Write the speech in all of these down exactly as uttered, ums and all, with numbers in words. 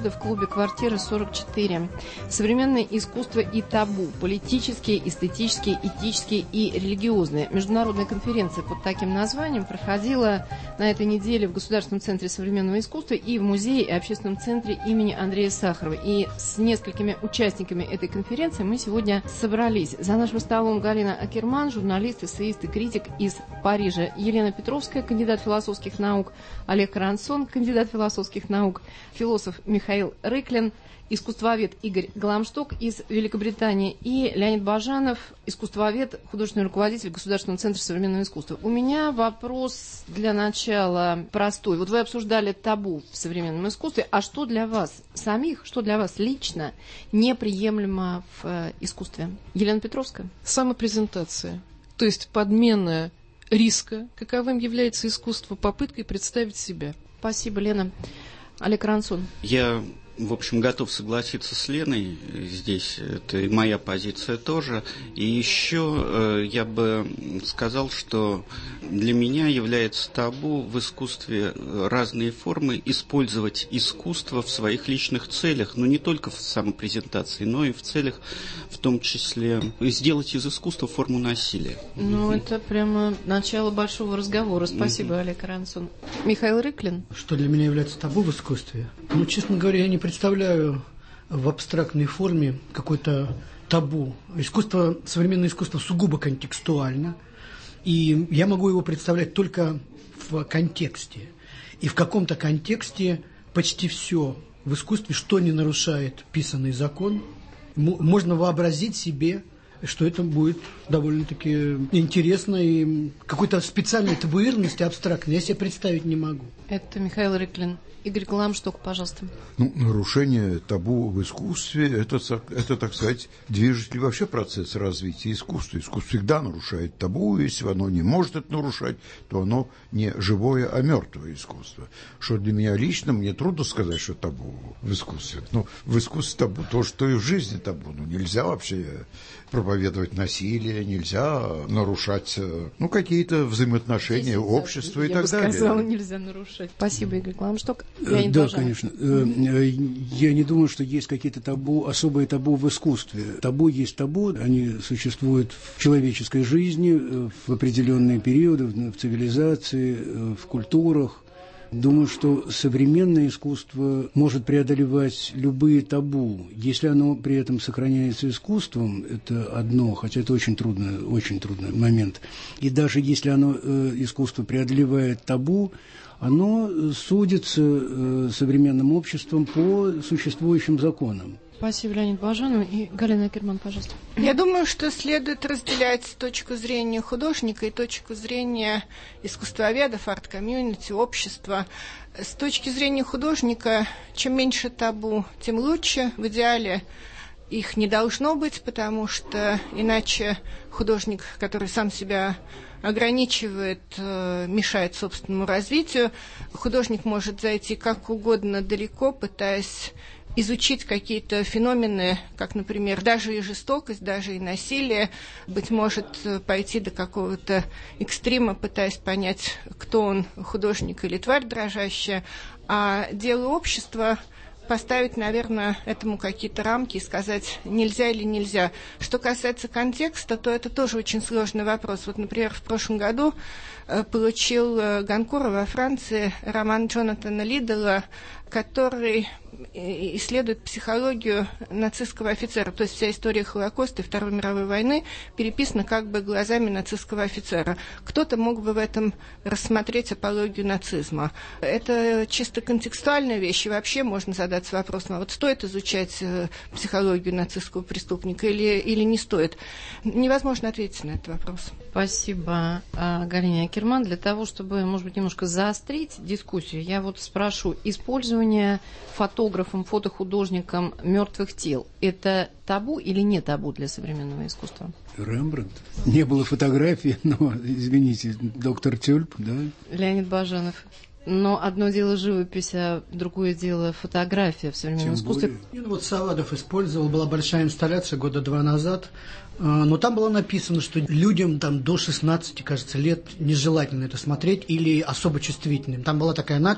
года в клубе «Квартира сорок четыре». Современное искусство и табу. Политические, эстетические, этические и религиозные. Международная конференция под таким названием проходила на этой неделе в Государственном центре современного искусства и в Музее и общественном центре имени Андрея Сахарова. И с несколькими участниками этой конференции мы сегодня собрались. За нашим столом Галина Акерман, журналист, эссеист и критик из Парижа. Елена Петровская, кандидат философских наук. Олег Карансон, кандидат философских наук. Философ Михаил Рыклин. Искусствовед Игорь Гламшток из Великобритании и Леонид Бажанов, искусствовед, художественный руководитель Государственного центра современного искусства. У меня вопрос для начала простой. Вот вы обсуждали табу в современном искусстве, а что для вас самих, что для вас лично неприемлемо в искусстве? Елена Петровская. Самопрезентация, то есть подмена риска, каковым является искусство, попыткой представить себя. Спасибо, Лена. Олег Карансон. Я... В общем, готов согласиться с Леной здесь, это и моя позиция тоже. И еще э, я бы сказал, что для меня является табу в искусстве разные формы использовать искусство в своих личных целях, но не только в самопрезентации, но и в целях, в том числе, сделать из искусства форму насилия. Ну, mm-hmm. это прямо начало большого разговора. Спасибо, mm-hmm. Олег Карансон. Михаил Рыклин. Что для меня является табу в искусстве? Ну, честно говоря, я не представляю в абстрактной форме какой-то табу. Искусство, современное искусство сугубо контекстуально, и я могу его представлять только в контексте. И в каком-то контексте почти все в искусстве, что не нарушает писанный закон, можно вообразить себе, что это будет довольно-таки интересно, и какой-то специальной табуированности абстрактной я себе представить не могу. Это Михаил Рыклин. Игорь Гламшток, пожалуйста. Ну, нарушение табу в искусстве – это, это, так сказать, движитель вообще процесса развития искусства. Искусство всегда нарушает табу, если оно не может это нарушать, то оно не живое, а мертвое искусство. Что для меня лично, мне трудно сказать, что табу в искусстве. Ну, в искусстве табу то, что и в жизни табу. Ну, нельзя вообще проповедовать насилие, нельзя нарушать, ну, какие-то взаимоотношения Здесь, общества да, и так далее. Я бы сказала, нельзя нарушать. Спасибо, Игорь Гламшток. Я да, конечно. Я не думаю, что есть какие-то табу, особые табу в искусстве. Табу есть табу, они существуют в человеческой жизни, в определенные периоды, в цивилизации, в культурах. Думаю, что современное искусство может преодолевать любые табу. Если оно при этом сохраняется искусством, это одно, хотя это очень трудный, очень трудный момент. И даже если оно, э, искусство преодолевает табу, оно судится э, современным обществом по существующим законам. Спасибо, Леонид Бажанов. И Галина Акерман, пожалуйста. Я думаю, что следует разделять точку зрения художника и точку зрения искусствоведов, арт-комьюнити, общества. С точки зрения художника, чем меньше табу, тем лучше. В идеале их не должно быть, потому что иначе художник, который сам себя ограничивает, мешает собственному развитию. Художник может зайти как угодно далеко, пытаясь изучить какие-то феномены, как, например, даже и жестокость, даже и насилие, быть может, пойти до какого-то экстрима, пытаясь понять, кто он, художник или тварь дрожащая. А дело общества поставить, наверное, этому какие-то рамки и сказать, нельзя или нельзя. Что касается контекста, то это тоже очень сложный вопрос. Вот, например, в прошлом году получил Гонкур во Франции роман Джонатана Лиддела, который исследует психологию нацистского офицера. То есть вся история Холокоста и Второй мировой войны переписана как бы глазами нацистского офицера. Кто-то мог бы в этом рассмотреть апологию нацизма. Это чисто контекстуальная вещь, и вообще можно задаться вопросом, а вот стоит изучать психологию нацистского преступника или, или не стоит? Невозможно ответить на этот вопрос. Спасибо, Галине Акерман. Для того, чтобы, может быть, немножко заострить дискуссию, я вот спрошу, использование фотографом, фотохудожником мертвых тел – это табу или не табу для современного искусства? Рембрандт. Не было фотографии, но, извините, доктор Тюльп, да? Леонид Бажанов. Но одно дело живопись, а другое дело фотография в современном Тем искусстве. Более. Ну, вот Савадов использовал, была большая инсталляция года два назад, но там было написано, что людям там, до шестнадцати, кажется, лет нежелательно это смотреть или особо чувствительным. Там была такая надпись.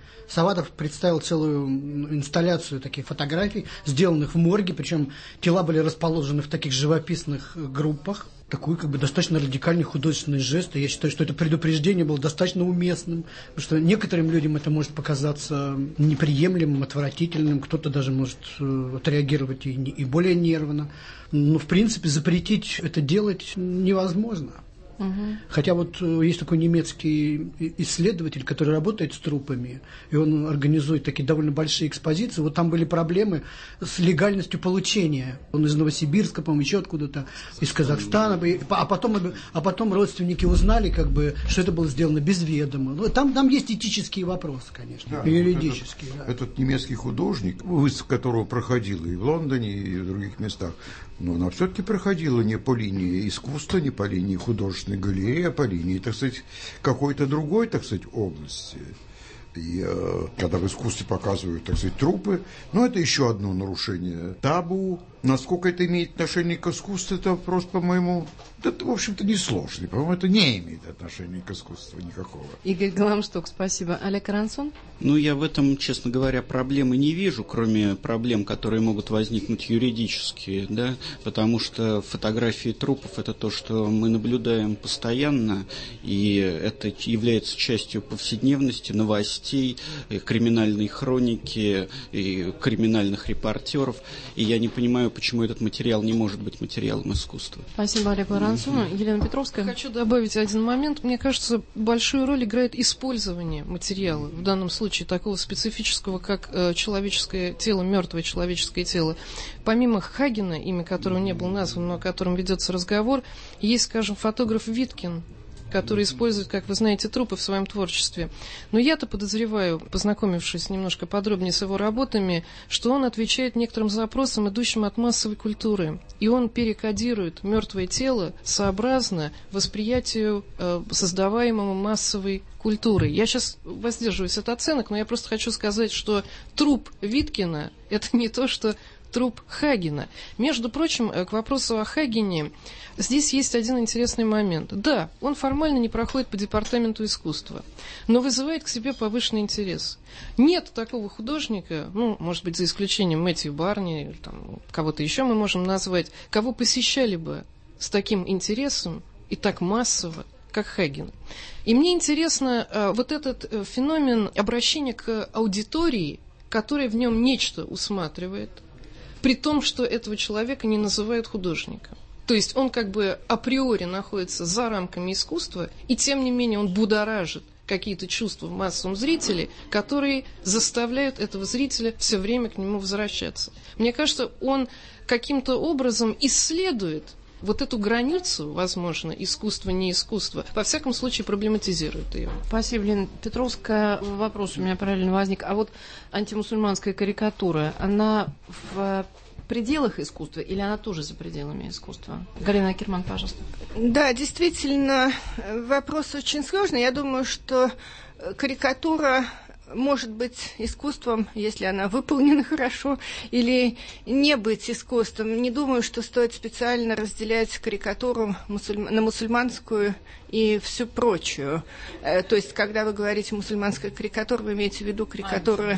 Саватов представил целую инсталляцию таких фотографий, сделанных в морге, причем тела были расположены в таких живописных группах. Такой как бы достаточно радикальный художественный жест. И я считаю, что это предупреждение было достаточно уместным, потому что некоторым людям это может показаться неприемлемым, отвратительным, кто-то даже может э, отреагировать и, и более нервно. Но, в принципе, запретить это делать невозможно. Угу. Хотя вот есть такой немецкий исследователь, который работает с трупами, и он организует такие довольно большие экспозиции. Вот там были проблемы с легальностью получения. Он из Новосибирска, по-моему, еще откуда-то, из Казахстана. А потом, а потом родственники узнали, как бы, что это было сделано без ведома. Ну, там, там есть этические вопросы, конечно, да, юридические. Этот, да. этот немецкий художник, выставка которого проходила и в Лондоне, и в других местах, но она все-таки проходила не по линии искусства, не по линии художественной галереи, а по линии, так сказать, какой-то другой, так сказать, области. И э, когда в искусстве показывают, так сказать, трупы, ну, это еще одно нарушение табу. Насколько это имеет отношение к искусству, это вопрос, по-моему, это, в общем-то, несложный. По-моему, это не имеет отношения к искусству никакого. Игорь Гламштук, спасибо. Олег Арансон? Ну, я в этом, честно говоря, проблемы не вижу, кроме проблем, которые могут возникнуть юридические, да, потому что фотографии трупов – это то, что мы наблюдаем постоянно, и это является частью повседневности, новостей, криминальной хроники, и криминальных репортеров, и я не понимаю, почему этот материал не может быть материалом искусства. Спасибо Олегу Арансону. Елена Петровская. Хочу добавить один момент. Мне кажется, большую роль играет использование материала, в данном случае такого специфического, как э, человеческое тело, мертвое человеческое тело. Помимо Хагена, имя которого не было названо, но о котором ведется разговор, есть, скажем, фотограф Виткин, который использует, как вы знаете, трупы в своем творчестве. Но я-то подозреваю, познакомившись немножко подробнее с его работами, что он отвечает некоторым запросам, идущим от массовой культуры. И он перекодирует мертвое тело сообразно восприятию, э, создаваемому массовой культурой. Я сейчас воздерживаюсь от оценок, но я просто хочу сказать, что труп Виткина – это не то, что труп Хагена. Между прочим, к вопросу о Хагене, здесь есть один интересный момент. Да, он формально не проходит по департаменту искусства, но вызывает к себе повышенный интерес. Нет такого художника, ну, может быть, за исключением Мэтью Барни, или там, кого-то еще мы можем назвать, кого посещали бы с таким интересом и так массово, как Хаген. И мне интересно э, вот этот э, феномен обращения к аудитории, которая в нем нечто усматривает, при том, что этого человека не называют художником. То есть он как бы априори находится за рамками искусства, и тем не менее он будоражит какие-то чувства в массовом зрителе, которые заставляют этого зрителя все время к нему возвращаться. Мне кажется, он каким-то образом исследует вот эту границу, возможно, искусство, не искусство, во всяком случае проблематизирует ее. Спасибо, Лена Петровская. Вопрос у меня параллельно возник. А вот антимусульманская карикатура, она в пределах искусства или она тоже за пределами искусства? Галина Акерман, пожалуйста. Да, действительно, вопрос очень сложный. Я думаю, что карикатура может быть искусством, если она выполнена хорошо, или не быть искусством. Не думаю, что стоит специально разделять карикатуру мусульм... на мусульманскую и всю прочую. То есть, когда вы говорите мусульманская карикатура, вы имеете в виду карикатуры,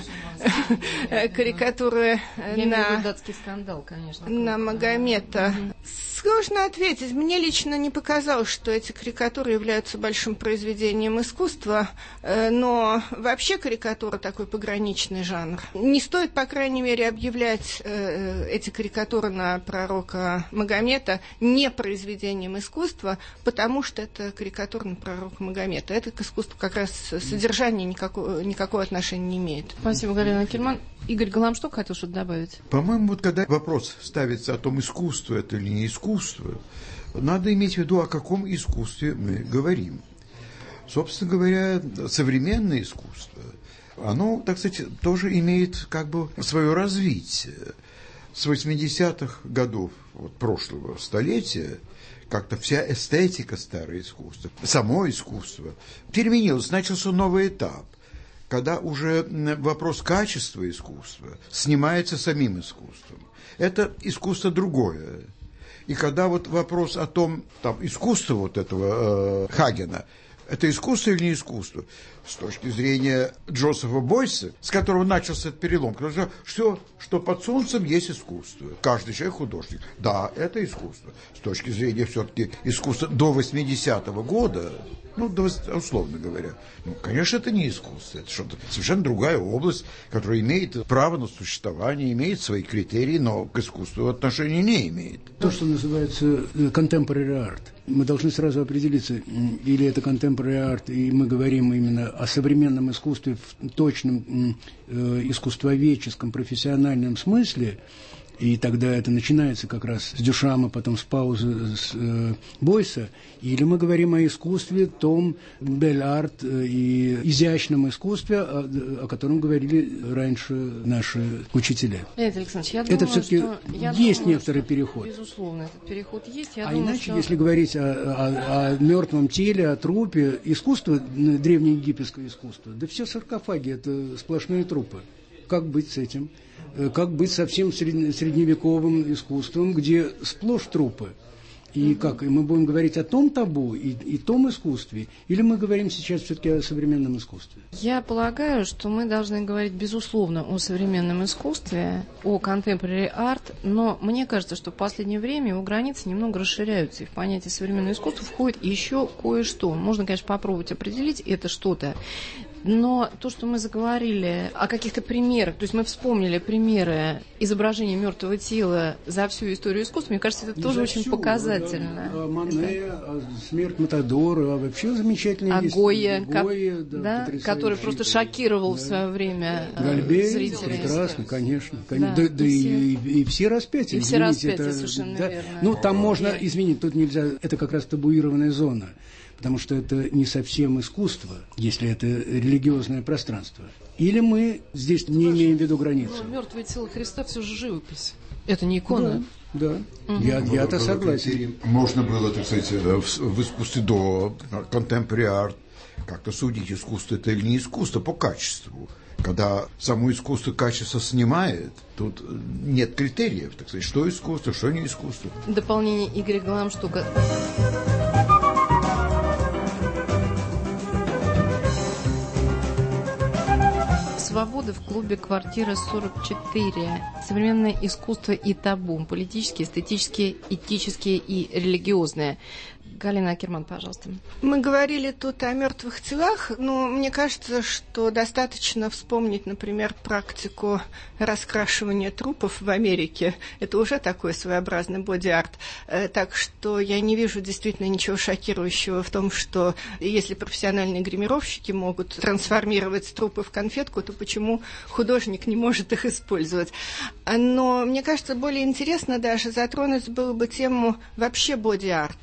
карикатуры на датский скандал, конечно, на Магомета. Сложно ответить. Мне лично не показалось, что эти карикатуры являются большим произведением искусства, но вообще карикатура такой пограничный жанр. Не стоит, по крайней мере, объявлять эти карикатуры на пророка Магомета не произведением искусства, потому что это карикатура на пророка Магомета. Это к искусству как раз содержание никакого, никакого отношения не имеет. Спасибо, Галина Акерман. Игорь Гламштук хотел что-то добавить? По-моему, вот когда вопрос ставится о том, искусство это или не искусство, надо иметь в виду, о каком искусстве мы говорим. Собственно говоря, современное искусство, оно, так сказать, тоже имеет как бы свое развитие. С восьмидесятых годов вот, прошлого столетия как-то вся эстетика старого искусства, само искусство переменилось, начался новый этап, когда уже вопрос качества искусства снимается самим искусством. Это искусство другое. И когда вот вопрос о том, там, искусство вот этого э, Хагена, это искусство или не искусство? С точки зрения Джозефа Бойса, с которого начался этот перелом, который сказал, все, что под солнцем, есть искусство. Каждый человек художник. Да, это искусство. С точки зрения все-таки искусства до восьмидесятого года, ну, условно говоря, ну, конечно, это не искусство. Это что-то совершенно другая область, которая имеет право на существование, имеет свои критерии, но к искусству отношения не имеет. То, что называется contemporary art. Мы должны сразу определиться, или это contemporary art, и мы говорим именно о современном искусстве в точном э, искусствоведческом, профессиональном смысле, и тогда это начинается как раз с Дюшама, потом с паузы с э, Бойса, или мы говорим о искусстве, том бель-арт и изящном искусстве, о, о котором говорили раньше наши учителя. Леонид Александрович, я это думаю, все-таки что, я есть думаю, некоторый что, переход. Безусловно, этот переход есть. Я а думаю, иначе, что... если говорить о, о, о мертвом теле, о трупе, искусство, древнеегипетское искусство, да все саркофаги, это сплошные трупы. Как быть с этим? Как быть со всем средневековым искусством, где сплошь трупы? И как? И мы будем говорить о том табу и, и том искусстве? Или мы говорим сейчас все-таки о современном искусстве? Я полагаю, что мы должны говорить, безусловно, о современном искусстве, о contemporary art, но мне кажется, что в последнее время его границы немного расширяются, и в понятие современного искусства входит еще кое-что. Можно, конечно, попробовать определить это что-то. Но то, что мы заговорили о каких-то примерах, то есть мы вспомнили примеры изображения мертвого тела за всю историю искусства, мне кажется, это Не тоже всю, очень показательно. А Мане, а смерть Матадора, а вообще замечательные а есть. Гойя, Гойя, да, да, который просто шокировал да. в свое время Гальбей, зрителей. Прекрасно, конечно. Да, да, да и, и, и, и все распятия. И все извините, распятия, это, совершенно да, верно. Ну, там можно, Я... извините, тут нельзя, это как раз табуированная зона. Потому что это не совсем искусство, если это религиозное пространство. Или мы здесь не Ваше, имеем в виду границу? Ну, мертвое тело Христа все же живопись. Это не икона. Да, да. Угу. Я, я-то согласен. Можно было, так сказать, в, в искусстве до contemporary art как-то судить, искусство это или не искусство по качеству. Когда само искусство качество снимает, тут нет критериев, так сказать, что искусство, что не искусство. Дополнение Игоря Галамштука. Свобода в клубе «Квартира сорок четыре». Современное искусство и табу. Политические, эстетические, этические и религиозные. Галина Акерман, пожалуйста. Мы говорили тут о мертвых телах, но мне кажется, что достаточно вспомнить, например, практику раскрашивания трупов в Америке. Это уже такой своеобразный боди-арт. Так что я не вижу действительно ничего шокирующего в том, что если профессиональные гримировщики могут трансформировать трупы в конфетку, то почему художник не может их использовать? Но мне кажется, более интересно даже затронуть было бы тему вообще боди-арт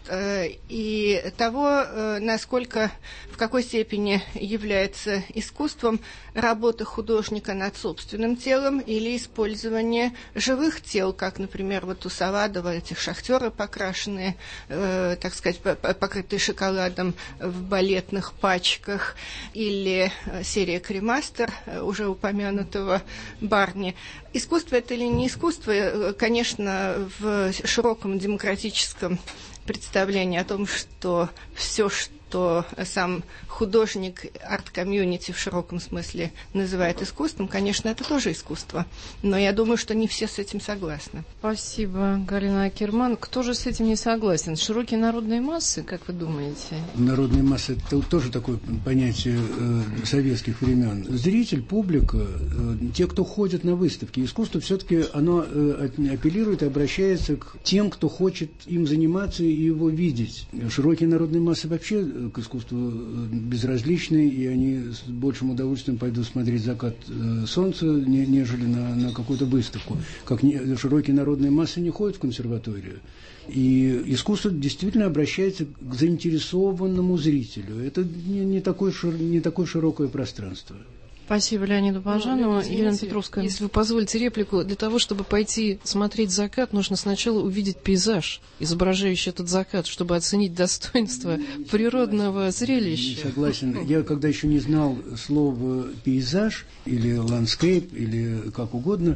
и того, насколько, в какой степени является искусством работа художника над собственным телом или использование живых тел, как, например, вот у Савадова этих шахтеры покрашенные, э, так сказать, покрытые шоколадом в балетных пачках, или серия «Кремастер» уже упомянутого Барни. Искусство это или не искусство, конечно, в широком демократическом представление о том, что все, что сам художник, арт-комьюнити в широком смысле называет искусством, конечно, это тоже искусство. Но я думаю, что не все с этим согласны. Спасибо, Галина Акерман. Кто же с этим не согласен? Широкие народные массы, как вы думаете? Народные массы – это тоже такое понятие э, советских времен. Зритель, публика, э, те, кто ходит на выставки. Искусство все-таки оно э, апеллирует и обращается к тем, кто хочет им заниматься и его видеть. Широкие народные массы вообще к искусству безразличны, и они с большим удовольствием пойдут смотреть закат э, солнца, не, нежели на, на какую-то выставку. Как не, широкие народные массы не ходят в консерваторию. И искусство действительно обращается к заинтересованному зрителю. Это не, не, такое, шир, не такое широкое пространство. Спасибо Леониду Бажанову. Ну, Елена Петровская. Если вы позволите реплику, для того, чтобы пойти смотреть закат, нужно сначала увидеть пейзаж, изображающий этот закат, чтобы оценить достоинство природного зрелища. Не согласен. Я когда еще не знал слова «пейзаж» или «ландскейп», или как угодно,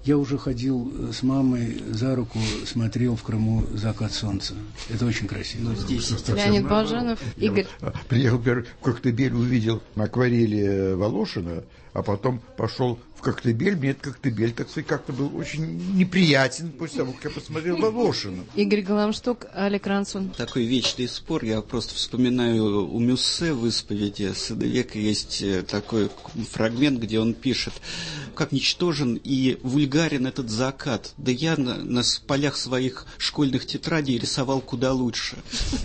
Я уже ходил с мамой за руку, смотрел в Крыму закат солнца. Это очень красиво. Ну, здесь Леонид Баженов, Игорь. Приехал в Коктебель, увидел акварели Волошина, а потом пошел в Коктебель. Мне этот Коктебель, так сказать, как-то был очень неприятен после того, как я посмотрел Волошина. Игорь Галамштук, Алек Рансон. Такой вечный спор. Я просто вспоминаю у Мюссе в «Исповеди сына века» есть такой фрагмент, где он пишет, как ничтожен и вульгарен этот закат. Да я на, на полях своих школьных тетрадей рисовал куда лучше.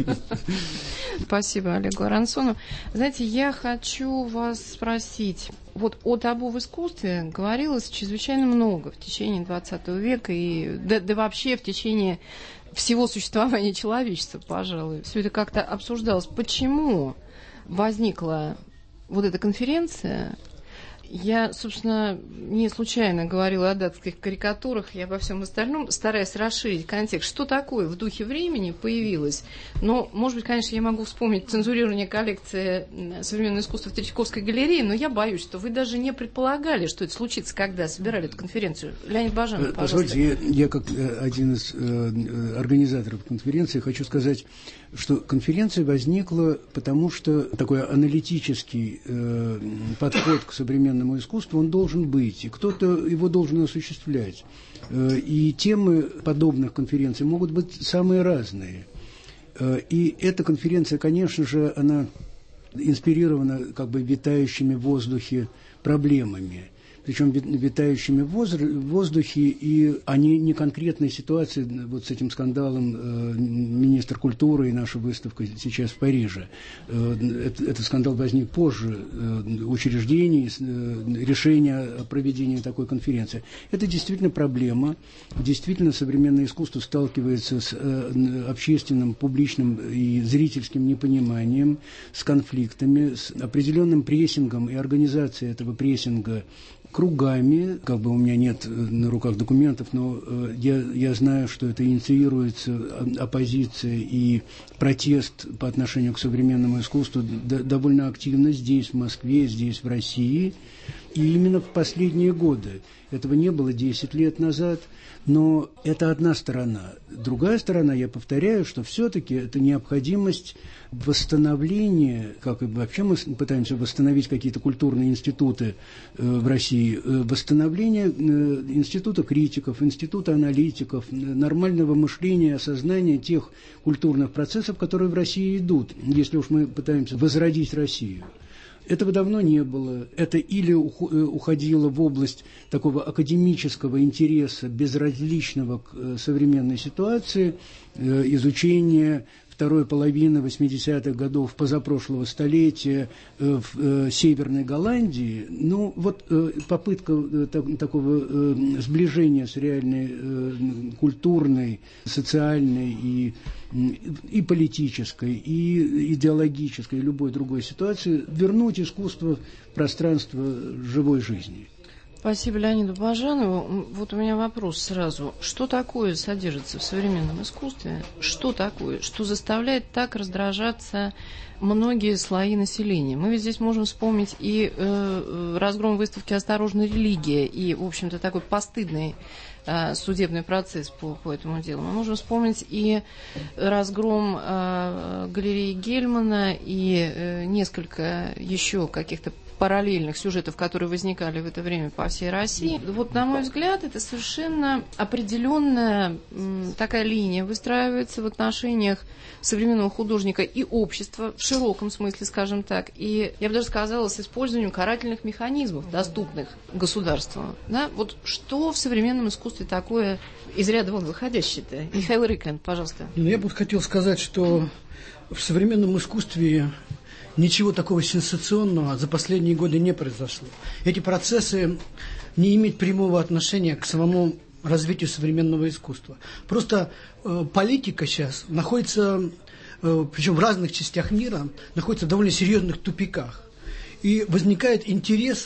Спасибо Олегу Арансону. Знаете, я хочу вас спросить. Вот о табу в искусстве говорилось чрезвычайно много в течение двадцатого века и да, да вообще в течение всего существования человечества, пожалуй. Все это как-то обсуждалось. Почему возникла вот эта конференция? Я, собственно, не случайно говорила о датских карикатурах и обо всем остальном, стараясь расширить контекст. Что такое в духе времени появилось? Но, может быть, конечно, я могу вспомнить цензурирование коллекции современного искусства в Третьяковской галерее, но я боюсь, что вы даже не предполагали, что это случится, когда собирали эту конференцию. Леонид Баженов, пожалуйста. Позвольте, я, я как один из э, организаторов конференции хочу сказать, что конференция возникла потому, что такой аналитический э, подход к современному искусству, он должен быть, и кто-то его должен осуществлять. Э, и темы подобных конференций могут быть самые разные. Э, и эта конференция, конечно же, она инспирирована как бы витающими в воздухе проблемами. Причем витающими в воздухе, и они не конкретные ситуации, вот с этим скандалом э, министр культуры и наша выставка сейчас в Париже. Э, это, этот скандал возник позже э, учреждений, э, решения о проведении такой конференции. Это действительно проблема. Действительно, современное искусство сталкивается с э, общественным, публичным и зрительским непониманием, с конфликтами, с определенным прессингом и организацией этого прессинга кругами, как бы у меня нет на руках документов, но э, я, я знаю, что это инициируется оппозиция и протест по отношению к современному искусству д- довольно активно здесь, в Москве, здесь, в России. И именно в последние годы. Этого не было десять лет назад, но это одна сторона. Другая сторона, я повторяю, что все-таки это необходимость восстановления, как и вообще мы пытаемся восстановить какие-то культурные институты э, в России, э, восстановление э, института критиков, института аналитиков, э, нормального мышления, осознания тех культурных процессов, которые в России идут, если уж мы пытаемся возродить Россию. Этого давно не было. Это или уходило в область такого академического интереса, безразличного к современной ситуации, изучения второй половины восьмидесятых годов позапрошлого столетия в Северной Голландии. Ну, вот попытка такого сближения с реальной культурной, социальной и, и политической, и идеологической, и любой другой ситуации, вернуть искусство в пространство живой жизни. Спасибо Леониду Баженову. Вот у меня вопрос сразу. Что такое содержится в современном искусстве? Что такое? Что заставляет так раздражаться многие слои населения? Мы ведь здесь можем вспомнить и э, разгром выставки «Осторожно, религия», и, в общем-то, такой постыдный э, судебный процесс по, по этому делу. Мы можем вспомнить и разгром э, галереи Гельмана, и э, несколько еще каких-то параллельных сюжетов, которые возникали в это время по всей России. Вот, на мой взгляд, это совершенно определенная м, такая линия выстраивается в отношениях современного художника и общества в широком смысле, скажем так. И я бы даже сказала, с использованием карательных механизмов, доступных государству. Да? Вот что в современном искусстве такое из ряда вон выходящее-то? Михаил Рыклин, пожалуйста. Я бы хотел сказать, что в современном искусстве ничего такого сенсационного за последние годы не произошло. Эти процессы не имеют прямого отношения к самому развитию современного искусства. Просто э, политика сейчас находится, э, причем в разных частях мира, находится в довольно серьезных тупиках. И возникает интерес к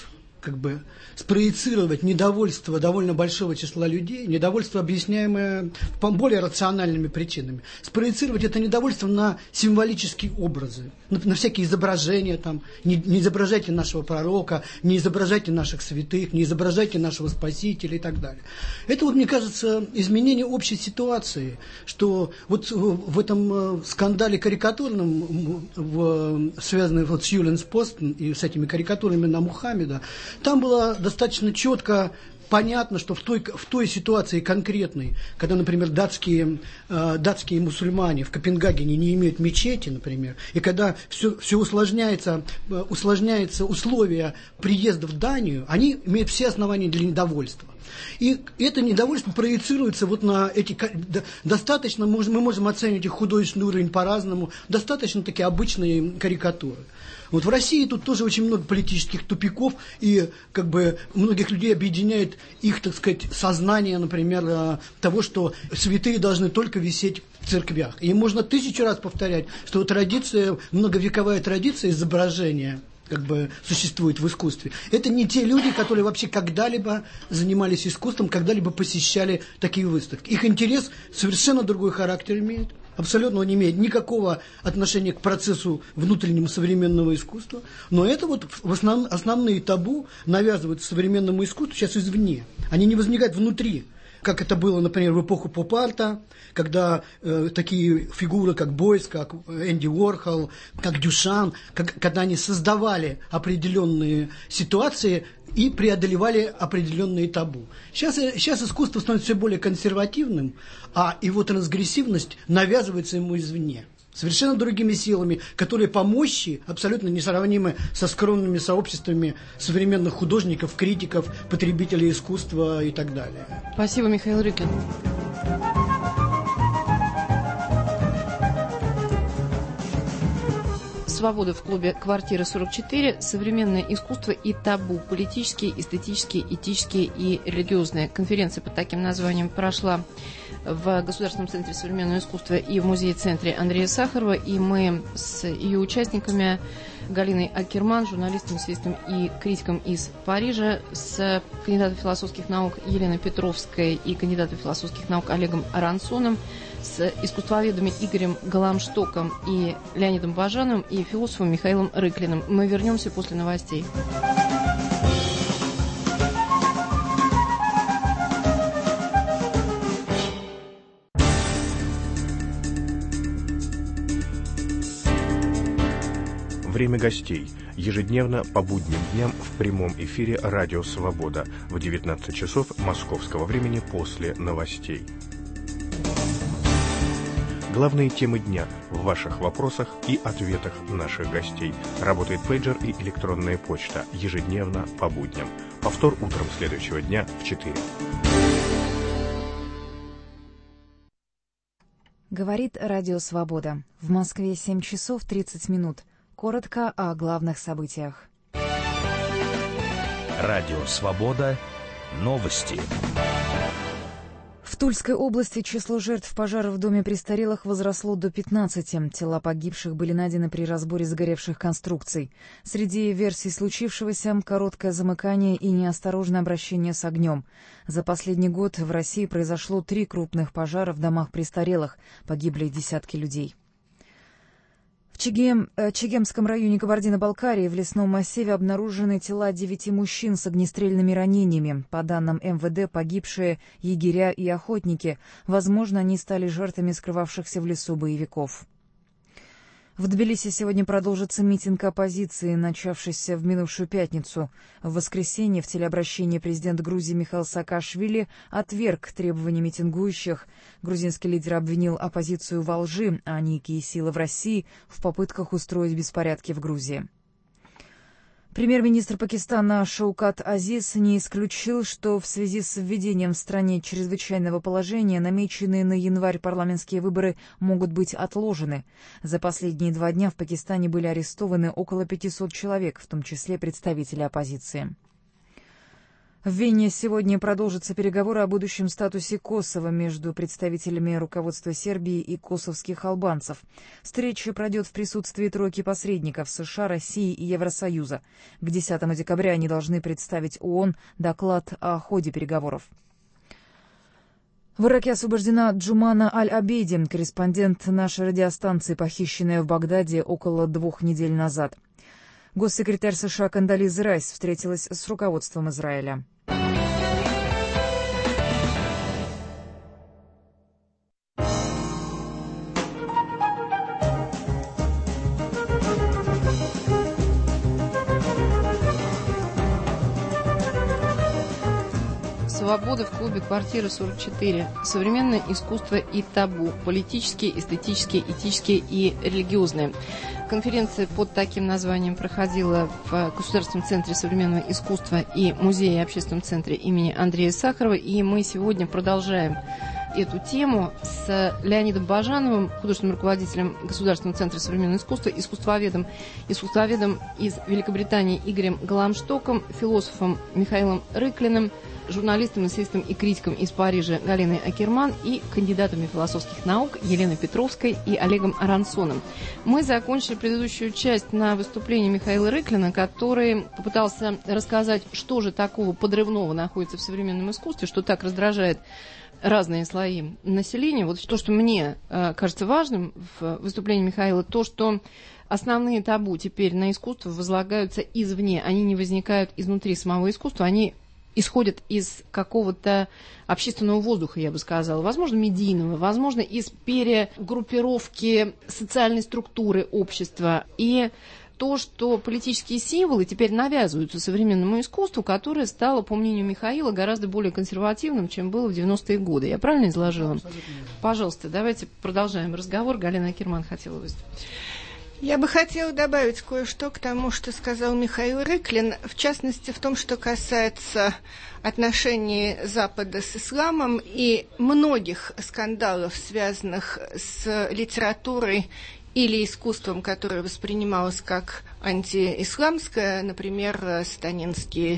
как бы спроецировать недовольство довольно большого числа людей, недовольство, объясняемое по более рациональными причинами, спроецировать это недовольство на символические образы, на, на всякие изображения, там, не, не изображайте нашего пророка, не изображайте наших святых, не изображайте нашего Спасителя и так далее. Это, вот, мне кажется, изменение общей ситуации, что вот в этом скандале карикатурном, в, связанном вот с Юленс Пост и с этими карикатурами на Мухаммеда, там было достаточно четко понятно, что в той, в той ситуации конкретной, когда, например, датские, э, датские мусульмане в Копенгагене не имеют мечети, например, и когда все, все усложняется, э, усложняется условия приезда в Данию, они имеют все основания для недовольства. И это недовольство проецируется вот на эти... Достаточно, мы можем оценить их художественный уровень по-разному, достаточно такие обычные карикатуры. Вот в России тут тоже очень много политических тупиков, и как бы многих людей объединяет их, так сказать, сознание, например, того, что святые должны только висеть в церквях. И можно тысячу раз повторять, что традиция, многовековая традиция изображения как бы существует в искусстве. Это не те люди, которые вообще когда-либо занимались искусством, когда-либо посещали такие выставки. Их интерес совершенно другой характер имеет. Абсолютно он не имеет никакого отношения к процессу внутреннего современного искусства. Но это вот в основ, основные табу навязываются современному искусству сейчас извне. Они не возникают внутри. Как это было, например, в эпоху поп-арта, когда э, такие фигуры, как Бойс, как Энди Уорхол, как Дюшан, как, когда они создавали определенные ситуации и преодолевали определенные табу. Сейчас, сейчас искусство становится все более консервативным, а его трансгрессивность навязывается ему извне. Совершенно другими силами, которые по мощи абсолютно несравнимы со скромными сообществами современных художников, критиков, потребителей искусства и так далее. Спасибо, Михаил Рыклин. «Свобода» в клубе «Квартира сорок четыре». Современное искусство и табу. Политические, эстетические, этические и религиозные. Конференция под таким названием прошла в Государственном центре современного искусства и в музее-центре Андрея Сахарова. И мы с ее участниками Галиной Акерман, журналистом, эссеистом и критиком из Парижа, с кандидатом философских наук Еленой Петровской и кандидатом философских наук Олегом Аронсоном, с искусствоведами Игорем Галамштоком и Леонидом Бажановым и философом Михаилом Рыклиным. Мы вернемся после новостей. Время гостей. Ежедневно по будним дням в прямом эфире «Радио Свобода» в девятнадцать часов московского времени после новостей. Главные темы дня в ваших вопросах и ответах наших гостей. Работает пейджер и электронная почта. Ежедневно по будням. Повтор утром следующего дня в четыре. Говорит «Радио Свобода». В Москве семь часов тридцать минут. Коротко о главных событиях. Радио «Свобода». Новости. В Тульской области число жертв пожара в доме престарелых возросло до пятнадцати. Тела погибших были найдены при разборе сгоревших конструкций. Среди версий случившегося — короткое замыкание и неосторожное обращение с огнем. За последний год в России произошло три крупных пожара в домах престарелых. Погибли десятки людей. В Чегем, э, Чегемском районе Кабардино-Балкарии в лесном массиве обнаружены тела девяти мужчин с огнестрельными ранениями. По данным эм вэ дэ, погибшие егеря и охотники. Возможно, они стали жертвами скрывавшихся в лесу боевиков. В Тбилиси сегодня продолжится митинг оппозиции, начавшийся в минувшую пятницу. В воскресенье в телеобращении президент Грузии Михаил Саакашвили отверг требования митингующих. Грузинский лидер обвинил оппозицию во лжи, а некие силы в России в попытках устроить беспорядки в Грузии. Премьер-министр Пакистана Шаукат Азиз не исключил, что в связи с введением в стране чрезвычайного положения намеченные на январь парламентские выборы могут быть отложены. За последние два дня в Пакистане были арестованы около пятисот человек, в том числе представители оппозиции. В Вене сегодня продолжатся переговоры о будущем статусе Косово между представителями руководства Сербии и косовских албанцев. Встреча пройдет в присутствии тройки посредников США, России и Евросоюза. К десятому декабря они должны представить ООН доклад о ходе переговоров. В Ираке освобождена Джумана Аль-Абейди, корреспондент нашей радиостанции, похищенная в Багдаде около двух недель назад. Госсекретарь США Кондолиза Райс встретилась с руководством Израиля. «Свобода» в клубе «Квартира сорок четыре». Современное искусство и табу. Политические, эстетические, этические и религиозные. Конференция под таким названием проходила в Государственном центре современного искусства и Музее и общественном центре имени Андрея Сахарова. И мы сегодня продолжаем эту тему с Леонидом Бажановым, художественным руководителем Государственного центра современного искусства, искусствоведом, искусствоведом из Великобритании Игорем Галамштоком, философом Михаилом Рыклиным, журналистом, эссеистом и критиком из Парижа Галиной Акерман и кандидатами философских наук Еленой Петровской и Олегом Аронсоном. Мы закончили предыдущую часть на выступлении Михаила Рыклина, который попытался рассказать, что же такого подрывного находится в современном искусстве, что так раздражает разные слои населения. Вот то, что мне э, кажется важным в выступлении Михаила, то, что основные табу теперь на искусство возлагаются извне, они не возникают изнутри самого искусства, они исходят из какого-то общественного воздуха, я бы сказала, возможно, медийного, возможно, из перегруппировки социальной структуры общества. И то, что политические символы теперь навязываются современному искусству, которое стало, по мнению Михаила, гораздо более консервативным, чем было в девяностые годы. Я правильно изложила? Пожалуйста, давайте продолжаем разговор. Галина Акерман хотела выступить. Я бы хотела добавить кое-что к тому, что сказал Михаил Рыклин, в частности, в том, что касается отношений Запада с исламом и многих скандалов, связанных с литературой или искусством, которое воспринималось как антиисламское, например, сатанинские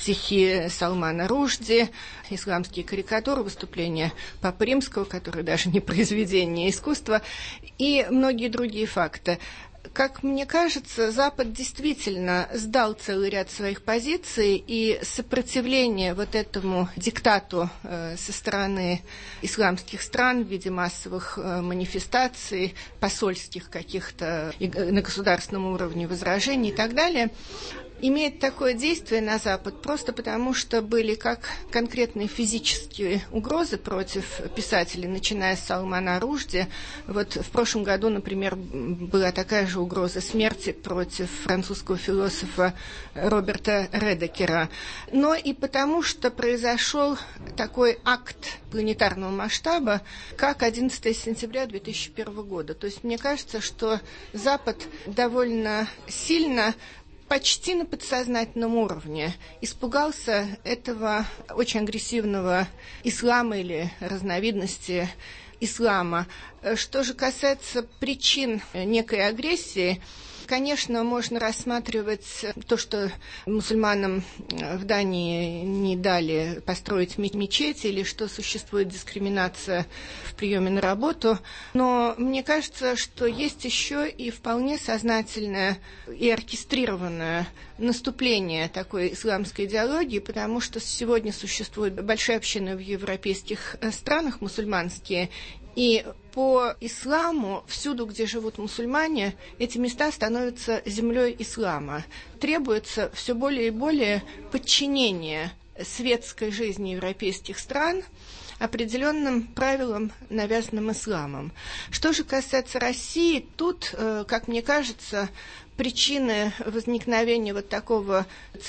стихи Салмана Ружди, исламские карикатуры, выступления Папы Римского, которые даже не произведение искусства, и многие другие факты. Как мне кажется, Запад действительно сдал целый ряд своих позиций, и сопротивление вот этому диктату э, со стороны исламских стран в виде массовых э, манифестаций, посольских каких-то э, на государственном уровне возражений и так далее, имеет такое действие на Запад просто потому, что были как конкретные физические угрозы против писателей, начиная с Салмана Ружди. Вот в прошлом году, например, была такая же угроза смерти против французского философа Роберта Редекера. Но и потому, что произошел такой акт планетарного масштаба, как одиннадцатого сентября две тысячи первого года. То есть мне кажется, что Запад довольно сильно, почти на подсознательном уровне испугался этого очень агрессивного ислама или разновидности ислама. Что же касается причин некой агрессии, конечно, можно рассматривать то, что мусульманам в Дании не дали построить мечети, или что существует дискриминация в приеме на работу. Но мне кажется, что есть еще и вполне сознательное и оркестрированное наступление такой исламской идеологии, потому что сегодня существуют большие общины в европейских странах мусульманские, и по исламу, всюду, где живут мусульмане, эти места становятся землей ислама. Требуется все более и более подчинение светской жизни европейских стран определенным правилам, навязанным исламом. Что же касается России, тут, как мне кажется, причины возникновения вот такого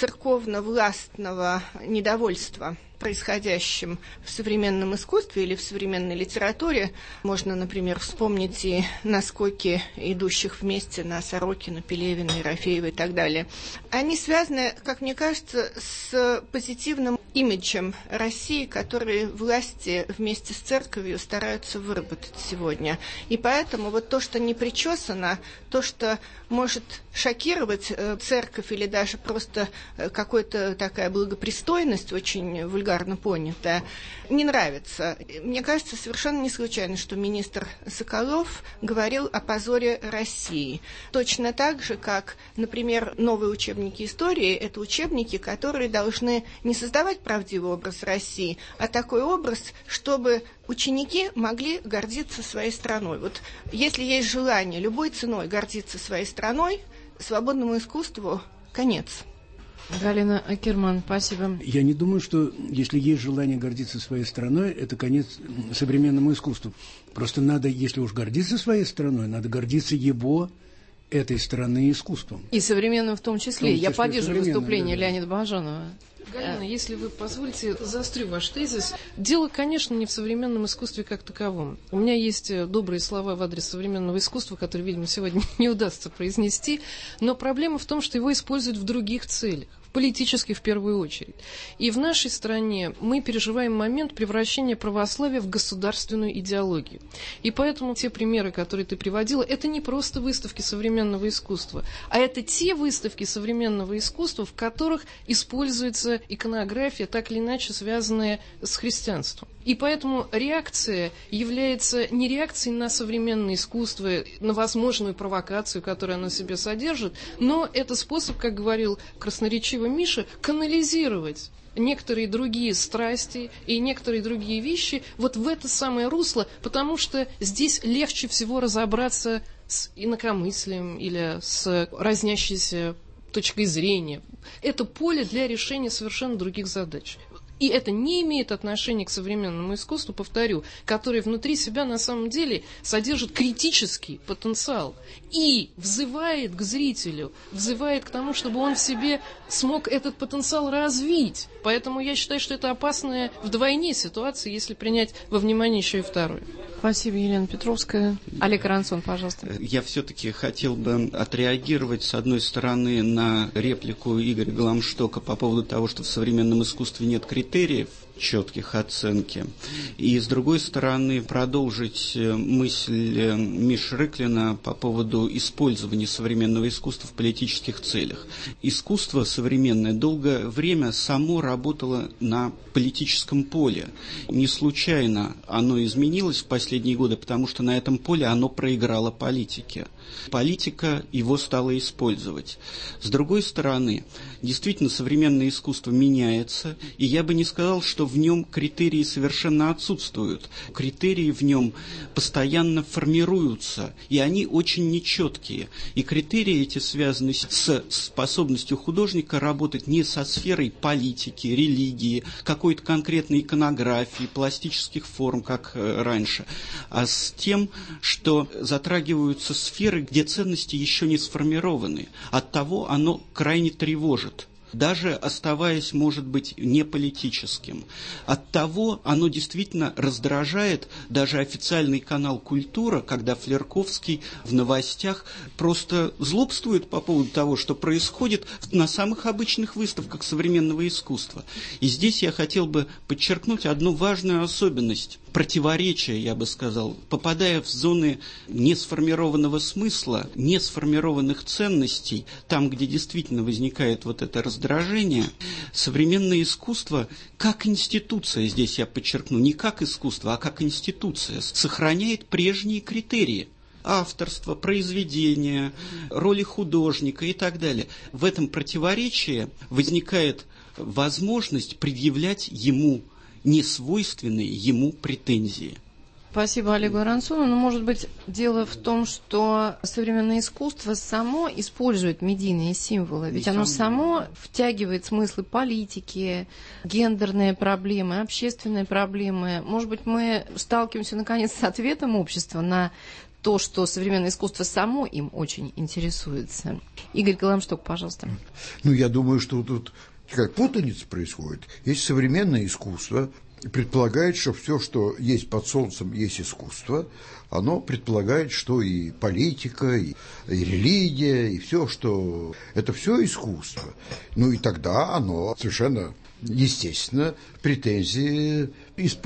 церковно-властного недовольства происходящим в современном искусстве или в современной литературе. Можно, например, вспомнить и наскоки идущих вместе на Сорокина, Пелевина, Ерофеева и так далее. Они связаны, как мне кажется, с позитивным имиджем России, который власти вместе с церковью стараются выработать сегодня. И поэтому вот то, что не причесано, то, что может шокировать церковь или даже просто какая-то такая благопристойность, очень вульгарно понятая, не нравится. Мне кажется, совершенно не случайно, что министр Соколов говорил о позоре России. Точно так же, как, например, новые учебники истории – это учебники, которые должны не создавать правдивый образ России, а такой образ, чтобы ученики могли гордиться своей страной. Вот если есть желание любой ценой гордиться своей страной, свободному искусству конец. Галина Акерман, спасибо. Я не думаю, что если есть желание гордиться своей страной, это конец современному искусству. Просто надо, если уж гордиться своей страной, надо гордиться его, этой страны, искусством. И современным в том числе. В том числе Я поддерживаю выступление да, да. Леонида Баженова. Галина, если вы позволите, заострю ваш тезис. Дело, конечно, не в современном искусстве как таковом. У меня есть добрые слова в адрес современного искусства, которые, видимо, сегодня не удастся произнести, но проблема в том, что его используют в других целях. Политически в первую очередь. И в нашей стране мы переживаем момент превращения православия в государственную идеологию. И поэтому те примеры, которые ты приводила, это не просто выставки современного искусства, а это те выставки современного искусства, в которых используется иконография, так или иначе связанная с христианством. И поэтому реакция является не реакцией на современное искусство, на возможную провокацию, которую оно в себе содержит, но это способ, как говорил красноречиво Миша, канализировать некоторые другие страсти и некоторые другие вещи вот в это самое русло, потому что здесь легче всего разобраться с инакомыслием или с разнящейся точкой зрения. Это поле для решения совершенно других задач. И это не имеет отношения к современному искусству, повторю, который внутри себя на самом деле содержит критический потенциал и взывает к зрителю, взывает к тому, чтобы он в себе смог этот потенциал развить. Поэтому я считаю, что это опасная вдвойне ситуация, если принять во внимание еще и вторую. Спасибо, Елена Петровская. Олег Арансон, пожалуйста. Я все-таки хотел бы отреагировать, с одной стороны, на реплику Игоря Гламштока по поводу того, что в современном искусстве нет критериев четких оценки. И, с другой стороны, продолжить мысль Миши Рыклина по поводу использования современного искусства в политических целях. Искусство современное долгое время само работало на политическом поле. Не случайно оно изменилось в последние годы, потому что на этом поле оно проиграло политике. Политика его стала использовать. С другой стороны, действительно, современное искусство меняется, и я бы не сказал, что в нем критерии совершенно отсутствуют. Критерии в нем постоянно формируются, и они очень нечеткие. И критерии эти связаны с способностью художника работать не со сферой политики, религии, какой-то конкретной иконографии, пластических форм, как раньше, а с тем, что затрагиваются сферы, где ценности еще не сформированы. Оттого оно крайне тревожит. Даже оставаясь, может быть, не политическим. Оттого оно действительно раздражает даже официальный канал «Культура», когда Флерковский в новостях просто злобствует по поводу того, что происходит на самых обычных выставках современного искусства. И здесь я хотел бы подчеркнуть одну важную особенность. Противоречия, я бы сказал, попадая в зоны несформированного смысла, несформированных ценностей, там, где действительно возникает вот это раздражение, современное искусство, как институция, здесь я подчеркну, не как искусство, а как институция, сохраняет прежние критерии. Авторство, произведение, роли художника и так далее. В этом противоречии возникает возможность предъявлять ему несвойственные ему претензии. Спасибо Олегу Арансону. Но, может быть, дело в том, что современное искусство само использует медийные символы. Ведь оно само втягивает смыслы политики, гендерные проблемы, общественные проблемы. Может быть, мы сталкиваемся, наконец, с ответом общества на то, что современное искусство само им очень интересуется. Игорь Гламшток, пожалуйста. Ну, я думаю, что тут какая путаница происходит. Есть современное искусство, предполагает, что все, что есть под солнцем, есть искусство. Оно предполагает, что и политика, и, и религия, и все, что это все искусство. Ну и тогда оно совершенно естественно претензии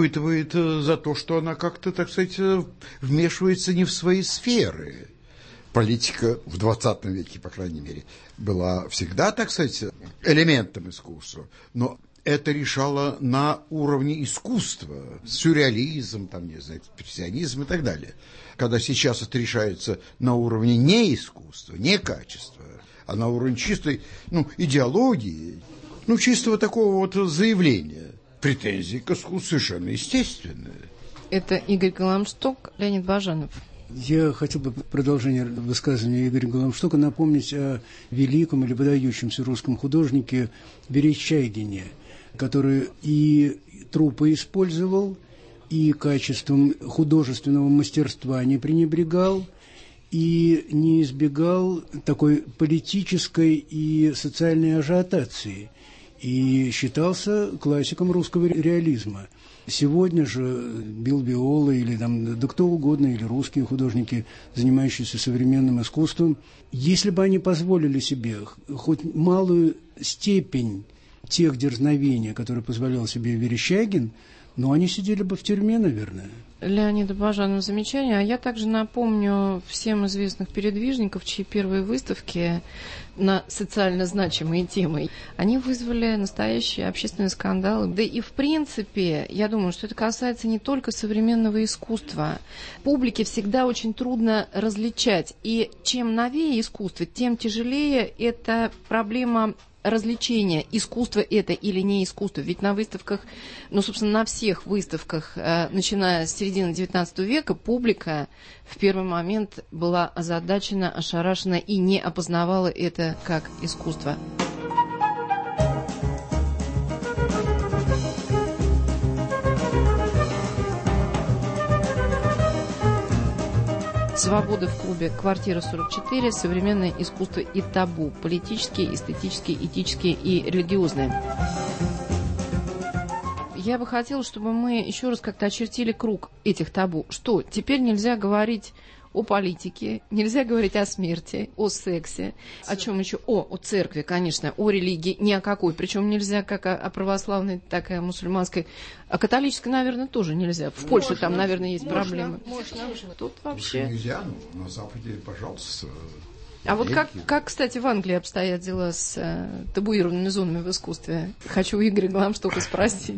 испытывает за то, что она как-то, так сказать, вмешивается не в свои сферы. политика в двадцатом веке, по крайней мере, была всегда, так сказать, элементом искусства, но это решало на уровне искусства, сюрреализм, там, не знаю, экспрессионизм и так далее. Когда сейчас это решается на уровне не искусства, не качества, а на уровне чистой, ну, идеологии, ну, чистого такого вот заявления, претензии к искусству совершенно естественные. Это Игорь Голамшток, Леонид Баженов. Я хотел бы в продолжение высказывания Игоря Голамштока напомнить о великом или выдающемся русском художнике Верещагине, который и трупы использовал, и качеством художественного мастерства не пренебрегал, и не избегал такой политической и социальной ажиотации, и считался классиком русского реализма. Сегодня же Билл Виола или там, да кто угодно, или русские художники, занимающиеся современным искусством, если бы они позволили себе хоть малую степень тех дерзновений, которые позволял себе Верещагин, но они сидели бы в тюрьме, наверное. Леонида Бажанова замечание. А я также напомню всем известных передвижников, чьи первые выставки на социально значимые темы, они вызвали настоящие общественные скандалы. Да и в принципе, я думаю, что это касается не только современного искусства. Публике всегда очень трудно различать. И чем новее искусство, тем тяжелее эта проблема развлечения, искусство это или не искусство. Ведь на выставках, ну, собственно, на всех выставках, э, начиная с середины девятнадцатого века, публика в первый момент была озадачена, ошарашена и не опознавала это как искусство. «Свобода в клубе. Квартира сорок четыре. Современное искусство и табу. Политические, эстетические, этические и религиозные». Я бы хотела, чтобы мы еще раз как-то очертили круг этих табу. Что теперь нельзя говорить о политике, нельзя говорить о смерти, о сексе, о чем еще? О, о церкви, конечно, о религии, ни о какой. Причем нельзя как о, о православной, так и о мусульманской. О католической, наверное, тоже нельзя. В Польше можно, там, наверное, есть можно, проблемы. Можно, можно. Тут вообще... Нельзя, но на Западе, пожалуйста. А вот как, как, кстати, в Англии обстоят дела с э, табуированными зонами в искусстве? Хочу у Игоря Голамштока спросить.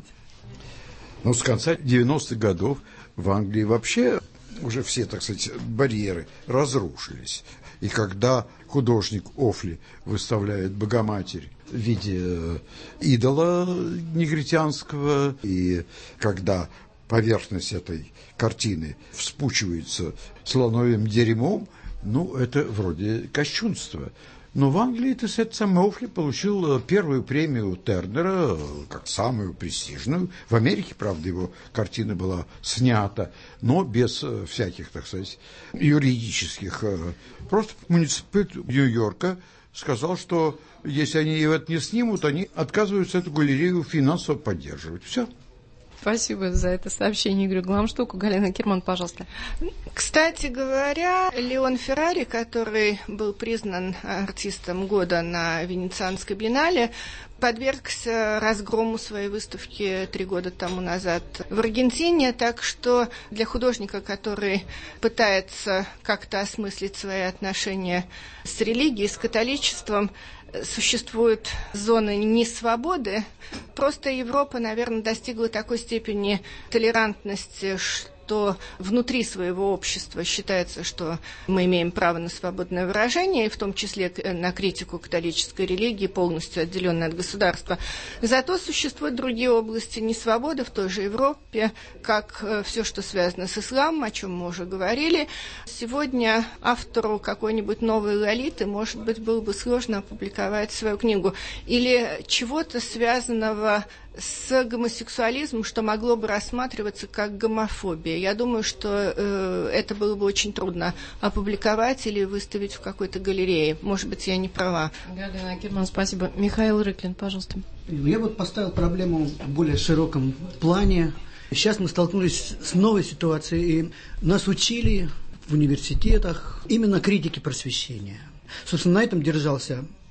Ну, с конца девяностых годов в Англии вообще уже все, так сказать, барьеры разрушились. И когда художник Офли выставляет Богоматерь в виде идола негритянского, и когда поверхность этой картины вспучивается слоновьим дерьмом, ну, это вроде кощунства. Но в Англии этот самый Офли получил первую премию Тернера, как самую престижную. В Америке, правда, его картина была снята, но без всяких, так сказать, юридических. Просто муниципалитет Нью-Йорка сказал, что если они это не снимут, они отказываются эту галерею финансово поддерживать. Все. Спасибо за это сообщение Игорю Голамштоку. Галина Кирман, пожалуйста. Кстати говоря, Леон Феррари, который был признан артистом года на Венецианской биеннале, подвергся разгрому своей выставки три года тому назад в Аргентине, так что для художника, который пытается как-то осмыслить свои отношения с религией, с католичеством, существуют зоны несвободы. Просто Европа, наверное, достигла такой степени толерантности, что внутри своего общества считается, что мы имеем право на свободное выражение, и в том числе на критику католической религии, полностью отделенной от государства. Зато существуют другие области несвободы в той же Европе, как все, что связано с исламом, о чем мы уже говорили. Сегодня автору какой-нибудь новой лолиты, может быть, было бы сложно опубликовать свою книгу. Или чего-то связанного с гомосексуализмом, что могло бы рассматриваться как гомофобия. Я думаю, что э, это было бы очень трудно опубликовать или выставить в какой-то галерее. Может быть, я не права. Галина Кирман, спасибо. Михаил Рыклин, пожалуйста. Я вот поставил проблему в более широком плане. Сейчас мы столкнулись с новой ситуацией, и нас учили в университетах именно критики просвещения. Собственно, на этом держался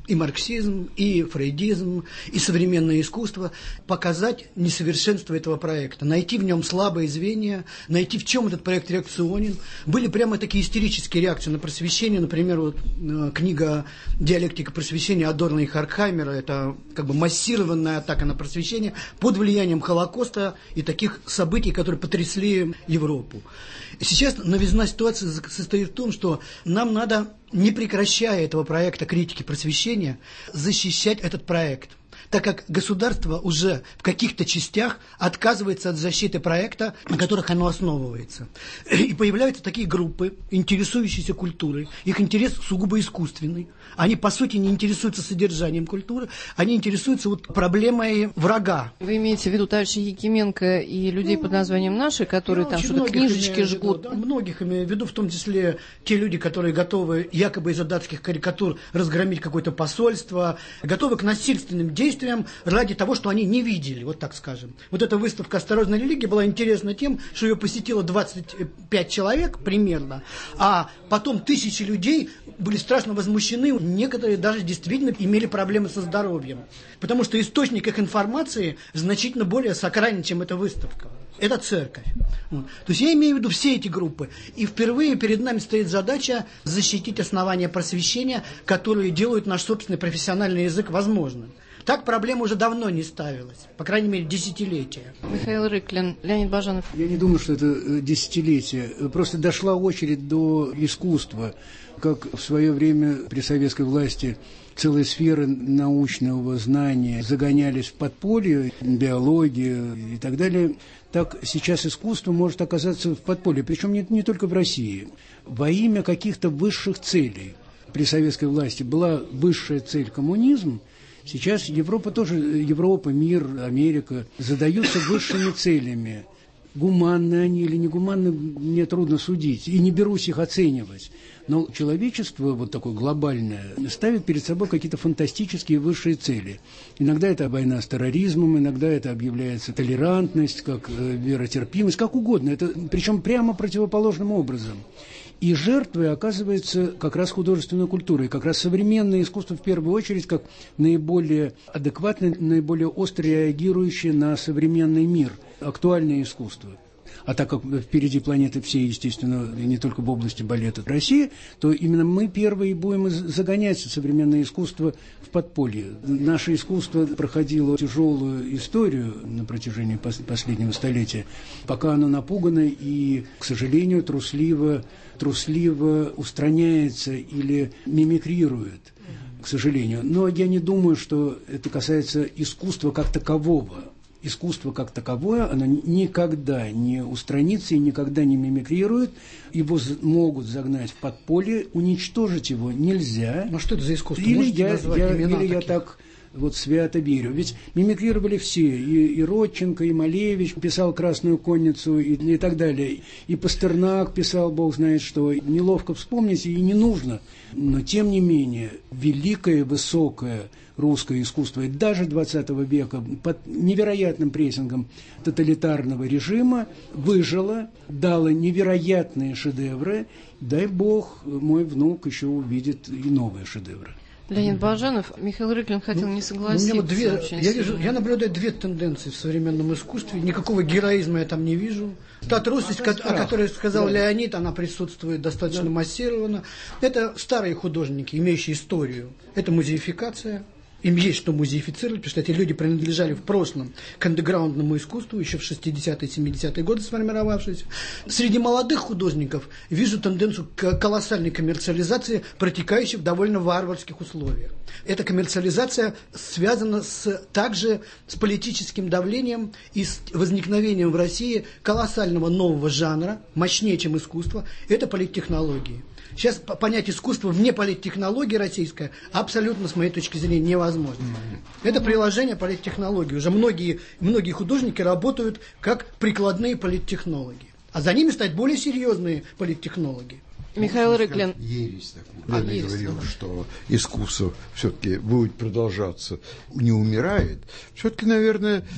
и марксизм, и фрейдизм, и современное искусство, показать несовершенство этого проекта, найти в нем слабые звенья, найти, в чем этот проект реакционен. Были прямо такие истерические реакции на просвещение, например, вот, э, книга «Диалектика просвещения» Адорно и Хоркхаймера, это как бы массированная атака на просвещение под влиянием Холокоста и таких событий, которые потрясли Европу. Сейчас новизна ситуации состоит в том, что нам надо, не прекращая этого проекта критики просвещения, защищать этот проект, так как государство уже в каких-то частях отказывается от защиты проекта, на которых оно основывается. И появляются такие группы, интересующиеся культурой. Их интерес сугубо искусственный. Они, по сути, не интересуются содержанием культуры, они интересуются вот проблемой врага. Вы имеете в виду товарища Якименко и людей ну, под названием «Наши», которые там что-то книжечки жгут? Да, многих имею в виду, в том числе те люди, которые готовы якобы из-за датских карикатур разгромить какое-то посольство, готовы к насильственным действиям ради того, что они не видели, вот так скажем. Вот эта выставка «Осторожная религия» была интересна тем, что ее посетило двадцать пять человек примерно, а потом тысячи людей были страшно возмущены, некоторые даже действительно имели проблемы со здоровьем, потому что источник их информации значительно более сакрален, чем эта выставка. Это церковь. Вот. То есть я имею в виду все эти группы. И впервые перед нами стоит задача защитить основания просвещения, которые делают наш собственный профессиональный язык возможным. Так проблема уже давно не ставилась, по крайней мере, десятилетия. Михаил Рыклин, Леонид Баженов. Я не думаю, что это десятилетие. Просто дошла очередь до искусства. Как в свое время при советской власти целые сферы научного знания загонялись в подполье, биология и так далее, так сейчас искусство может оказаться в подполье. Причем не, не только в России. Во имя каких-то высших целей. При советской власти была высшая цель коммунизм. Сейчас Европа тоже, Европа, мир, Америка задаются высшими целями. Гуманны они или негуманны, мне трудно судить. И не берусь их оценивать. Но человечество, вот такое глобальное, ставит перед собой какие-то фантастические высшие цели. Иногда это война с терроризмом, иногда это объявляется толерантность, как э, веротерпимость, как угодно. Это, причем прямо противоположным образом. И жертвой оказывается как раз художественная культура, и как раз современное искусство в первую очередь, как наиболее адекватное, наиболее остро реагирующее на современный мир, актуальное искусство. А так как впереди планеты все, естественно, не только в области балета России, то именно мы первые будем загонять современное искусство в подполье. Наше искусство проходило тяжелую историю на протяжении последнего столетия, пока оно напугано и, к сожалению, трусливо, трусливо устраняется или мимикрирует, к сожалению. Но я не думаю, что это касается искусства как такового. Искусство как таковое, оно никогда не устранится и никогда не мимикрирует. Его могут загнать в подполье, уничтожить его нельзя. Ну что это за искусство? Или я, я, или я так вот свято верю. Ведь мимикрировали все. И, и Родченко, и Малевич писал «Красную конницу» и, и так далее. И Пастернак писал, бог знает что. Неловко вспомнить и не нужно. Но тем не менее, великое, высокое русское искусство, и даже двадцатого века, под невероятным прессингом тоталитарного режима выжило, дало невероятные шедевры. Дай бог, мой внук еще увидит и новые шедевры. Леонид Баженов, Михаил Рыклин хотел ну, не согласиться. Вот две, я, вижу, я наблюдаю две тенденции в современном искусстве. Никакого героизма я там не вижу. Та трусость, а, о которой сказал да. Леонид, она присутствует достаточно да. массированно. Это старые художники, имеющие историю. Это музеификация. Им есть что музеифицировать, потому что эти люди принадлежали в прошлом к андеграундному искусству, еще в шестидесятые, семидесятые годы сформировавшиеся. Среди молодых художников вижу тенденцию к колоссальной коммерциализации, протекающей в довольно варварских условиях. Эта коммерциализация связана с, также с политическим давлением и с возникновением в России колоссального нового жанра, мощнее, чем искусство, это политтехнологии. Сейчас понять искусство вне политтехнологии российское абсолютно, с моей точки зрения, невозможно. Это приложение политтехнологии. Уже многие, многие художники работают как прикладные политтехнологи. А за ними стоят более серьезные политтехнологи. Михаил Рыклин. Ересь такую. А, ересь, говорил, да. Что искусство все-таки будет продолжаться, не умирает. Все-таки, наверное,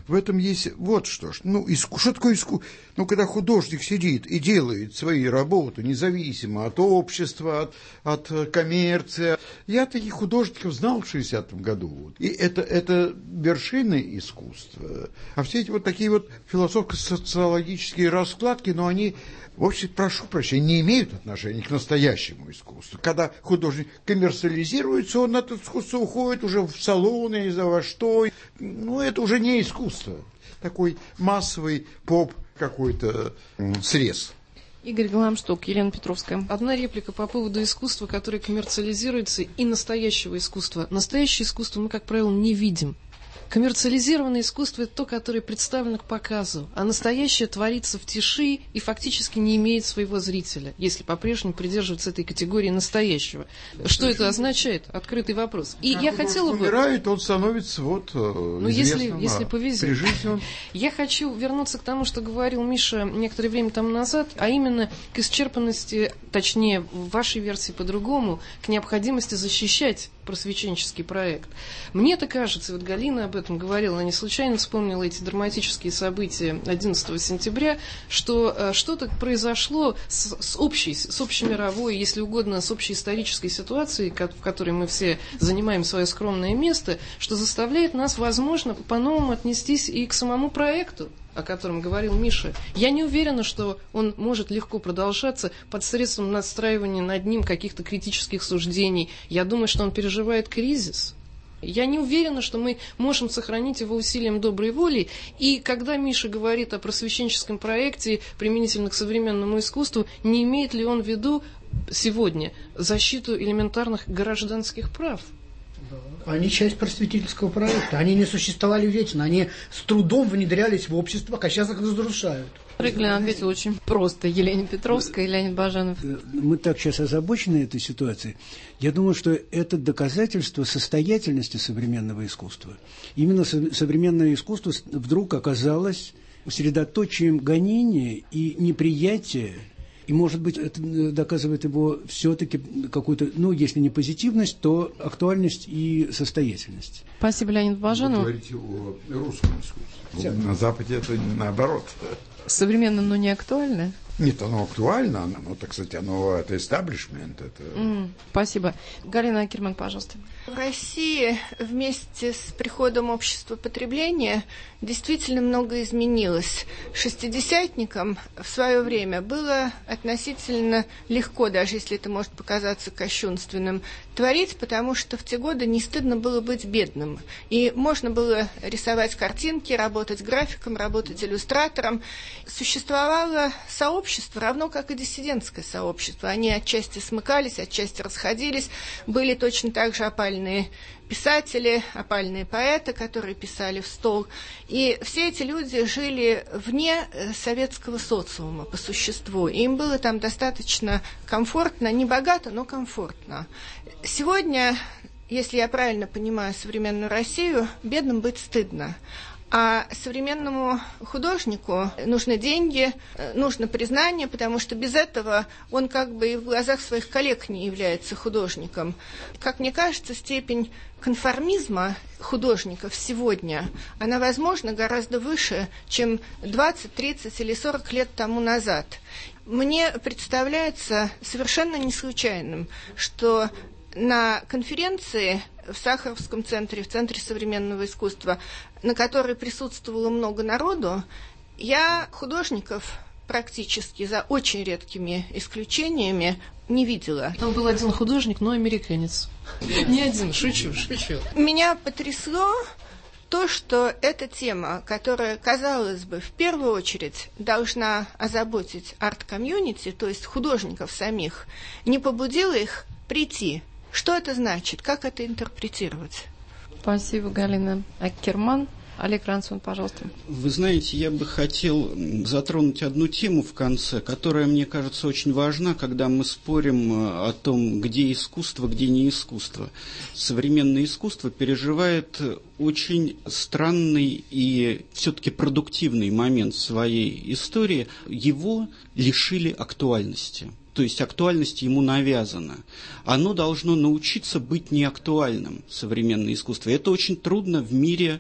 в этом есть вот что. Ну, иску... что такое искусство? Ну, когда художник сидит и делает свои работы, независимо от общества, от, от коммерции. Я таких художников знал в шестидесятом году. И это, это вершины искусства. А все эти вот такие вот философско-социологические раскладки, но они, в общем, прошу прощения, не имеют отношения к настоящему искусству. Когда художник коммерциализируется, он от искусства уходит уже в салоны, я не знаю во что. Ну, это уже не искусство. Такой массовый поп какой-то срез. Игорь Гламшток, Елена Петровская. Одна реплика по поводу искусства, которое коммерциализируется, и настоящего искусства. Настоящее искусство мы, как правило, не видим. Коммерциализированное искусство – это то, которое представлено к показу, а настоящее творится в тиши и фактически не имеет своего зрителя, если по-прежнему придерживаться этой категории настоящего. Что это означает? Открытый вопрос. И как я хотела бы... умирает, он становится вот ну, если, если повезет. При жизни он... Я хочу вернуться к тому, что говорил Миша некоторое время тому назад, а именно к исчерпанности, точнее, в вашей версии по-другому, к необходимости защищать просвещенческий проект. Мне-то кажется, вот Галина об этом говорила, она не случайно вспомнила эти драматические события одиннадцатого сентября, что э, что-то произошло с, с, общей, с общемировой, если угодно, с общей исторической ситуацией, как, в которой мы все занимаем свое скромное место, что заставляет нас, возможно, по-новому отнестись и к самому проекту, о котором говорил Миша. Я не уверена, что он может легко продолжаться под средством настраивания над ним каких-то критических суждений. Я думаю, что он переживает кризис. Я не уверена, что мы можем сохранить его усилием доброй воли. И когда Миша говорит о просвещенческом проекте, применительно к современному искусству, не имеет ли он в виду сегодня защиту элементарных гражданских прав? Они часть просветительского проекта. Они не существовали вечно. Они с трудом внедрялись в общество, а сейчас их разрушают. Реглин ответил очень просто. Елена Петровская и Леонид Баженов. Мы так сейчас озабочены этой ситуацией. Я думаю, что это доказательство состоятельности современного искусства. Именно современное искусство вдруг оказалось средоточием гонения и неприятия. И, может быть, это доказывает его все-таки какую-то, ну, если не позитивность, то актуальность и состоятельность. Спасибо, Леонид Баженов. Вы говорите о русском искусстве. На Западе это наоборот. Современно, но не актуально? Нет, оно актуально, оно, так сказать, оно это эстаблишмент. Это... Mm, спасибо. Галина Акерман, пожалуйста. В России вместе с приходом общества потребления действительно много изменилось. Шестидесятникам в свое время было относительно легко, даже если это может показаться кощунственным, творить, потому что в те годы не стыдно было быть бедным. И можно было рисовать картинки, работать графиком, работать иллюстратором. Существовало сообщество, равно как и диссидентское сообщество. Они отчасти смыкались, отчасти расходились. Были точно так же опальные писатели, опальные поэты, которые писали в стол. И все эти люди жили вне советского социума по существу. И им было там достаточно комфортно, не богато, но комфортно. Сегодня, если я правильно понимаю современную Россию, бедным быть стыдно. А современному художнику нужны деньги, нужно признание, потому что без этого он как бы и в глазах своих коллег не является художником. Как мне кажется, степень конформизма художников сегодня, она, возможно, гораздо выше, чем двадцать, тридцать или сорок лет тому назад. Мне представляется совершенно не случайным, что на конференции в Сахаровском центре, в Центре современного искусства, на которой присутствовало много народу, я художников практически, за очень редкими исключениями, не видела. Там был один художник, но американец. Не один, шучу, шучу. Меня потрясло то, что эта тема, которая, казалось бы, в первую очередь должна озаботить арт-комьюнити, то есть художников самих, не побудила их прийти. Что это значит? Как это интерпретировать? Спасибо, Галина Акерман. Олег Рансон, пожалуйста. Вы знаете, я бы хотел затронуть одну тему в конце, которая, мне кажется, очень важна, когда мы спорим о том, где искусство, где не искусство. Современное искусство переживает очень странный и все-таки продуктивный момент своей истории. Его лишили актуальности. То есть актуальность ему навязана. Оно должно научиться быть неактуальным, современное искусство. Это очень трудно в мире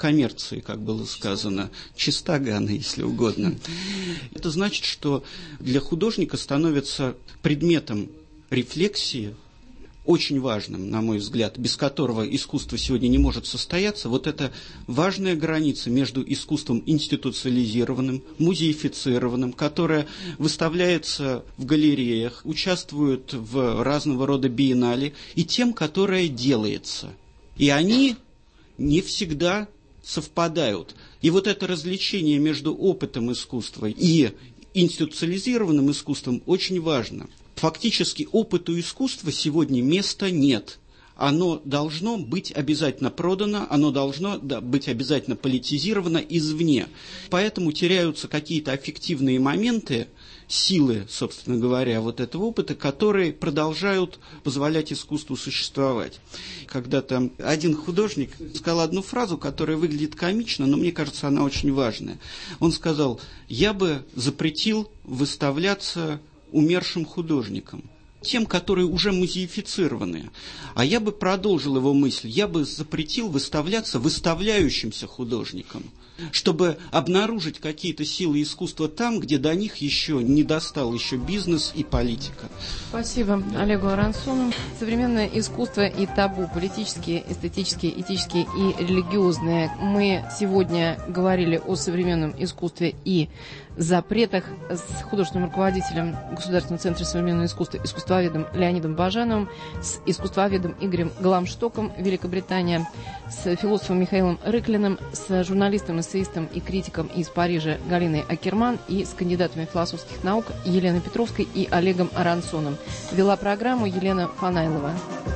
коммерции, как было сказано, чиста Ганна, если угодно. Это значит, что для художника становится предметом рефлексии, очень важным, на мой взгляд, без которого искусство сегодня не может состояться, вот эта важная граница между искусством институциализированным, музеифицированным, которое выставляется в галереях, участвует в разного рода биеннале, и тем, которое делается. И они не всегда совпадают. И вот это развлечение между опытом искусства и институциализированным искусством очень важно. Фактически опыту искусства сегодня места нет. Оно должно быть обязательно продано, оно должно да, быть обязательно политизировано извне. Поэтому теряются какие-то аффективные моменты, силы, собственно говоря, вот этого опыта, которые продолжают позволять искусству существовать. Когда-то один художник сказал одну фразу, которая выглядит комично, но мне кажется, она очень важная. Он сказал: «Я бы запретил выставляться умершим художникам, тем, которые уже музеифицированы». А я бы продолжил его мысль, я бы запретил выставляться выставляющимся художникам, чтобы обнаружить какие-то силы искусства там, где до них еще не достал еще бизнес и политика. Спасибо Олегу Аронсону. Современное искусство и табу, политические, эстетические, этические и религиозные. Мы сегодня говорили о современном искусстве и запретах с художественным руководителем Государственного центра современного искусства, искусствоведом Леонидом Бажановым, с искусствоведом Игорем Гламштоком, Великобритания, с философом Михаилом Рыклиным, с журналистом, эссеистом и критиком из Парижа Галиной Акерман и с кандидатами философских наук Еленой Петровской и Олегом Аронсоном. Вела программу Елена Фанайлова.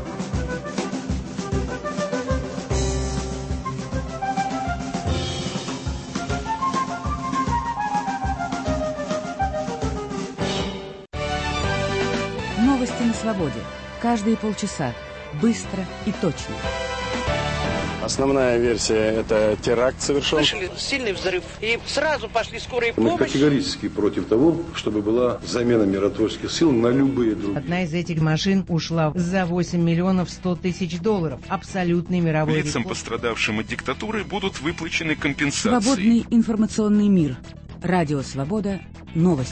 Новости на свободе. Каждые полчаса. Быстро и точно. Основная версия – это теракт совершен. Слышали сильный взрыв, и сразу пошли скорые Мы помощи. категорически против того, чтобы была замена миротворческих сил на любые другие. Одна из этих машин ушла за восемь миллионов сто тысяч долларов. Абсолютный мировой Лицам, рекорд. пострадавшим от диктатуры, будут выплачены компенсации. Свободный информационный мир. Радио Свобода. Новости.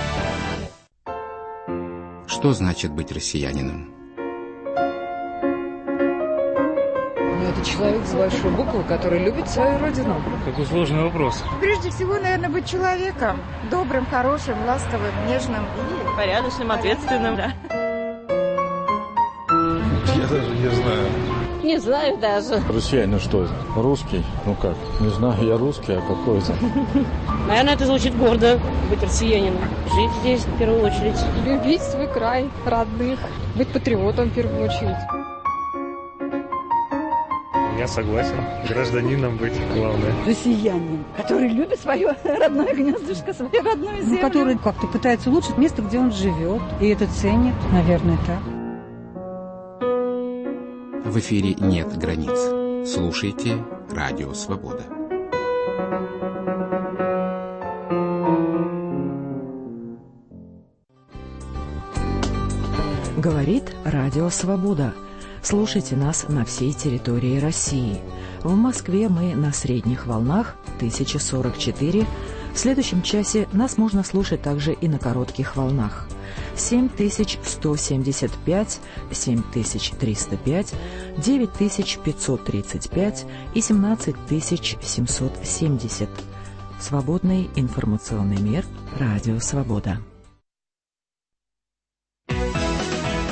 Что значит быть россиянином? Ну, это человек с большой буквы, который любит свою родину. Какой сложный вопрос. Прежде всего, наверное, быть человеком. Добрым, хорошим, ласковым, нежным. И порядочным, ответственным. Да. Я даже не знаю. Не знаю даже. Россиянин что это? Русский? Ну как? Не знаю, я русский, а какой это? Наверное, это звучит гордо, быть россиянином. Жить здесь в первую очередь. Любить свой край, родных. Быть патриотом в первую очередь. Я согласен. Гражданином быть главное. Россиянин, который любит свое родное гнездышко, свою родную землю. Ну, который как-то пытается улучшить место, где он живет. И это ценит, наверное, так. В эфире нет границ. Слушайте Радио Свобода. Говорит Радио Свобода. Слушайте нас на всей территории России. В Москве мы на средних волнах тысяча сорок четыре. В следующем часе нас можно слушать также и на коротких волнах. семь тысяч сто семьдесят пять, семь тысяч триста пять, девять тысяч пятьсот тридцать пять и семнадцать тысяч семьсот семьдесят. Свободный информационный мир. Радио Свобода.